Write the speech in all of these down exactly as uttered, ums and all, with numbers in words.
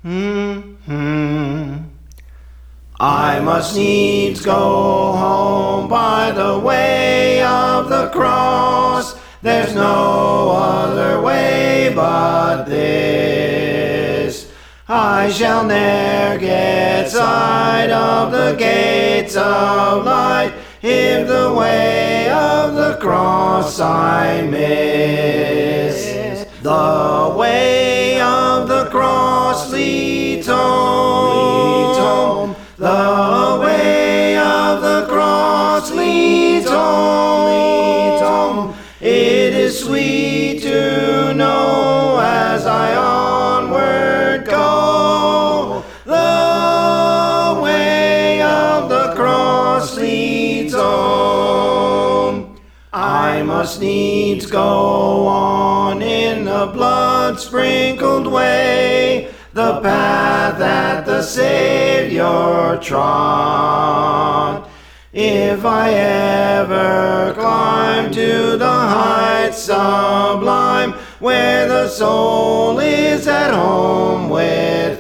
Hmm. I must needs go home by the way of the cross. There's no other way but this. I shall ne'er get sight of the gates of light if the way of the cross I miss. The way of the cross leads home. The way of the cross leads home. It is sweet to know as I onward go. The way of the cross leads home. I must needs go on in the blood-sprinkled way, the path that the Savior trod. If I ever climb to the heights sublime, where the soul is at home with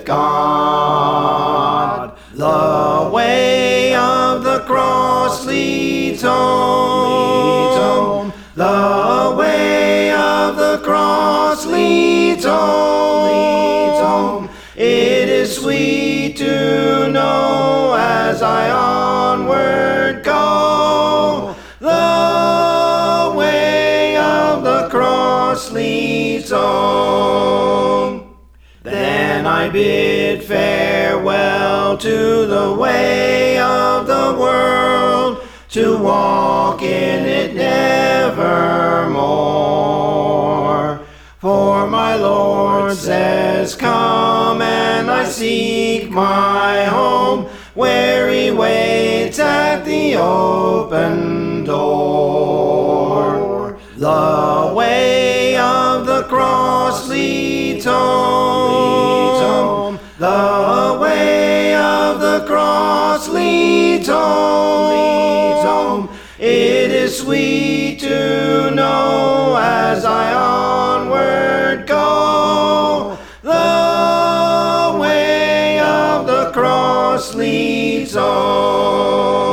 God, the way of the cross leads home. The way of the cross leads home. It is sweet to know as I onward go. The way of the cross leads home. Then I bid farewell to the way of the world, to walk in it nevermore. For my Lord says, come, and I seek my home, where he waits at the open door. The way of the cross leads home. The way of the cross leads home. It is sweet to know as I onward go. The way of the cross leads home.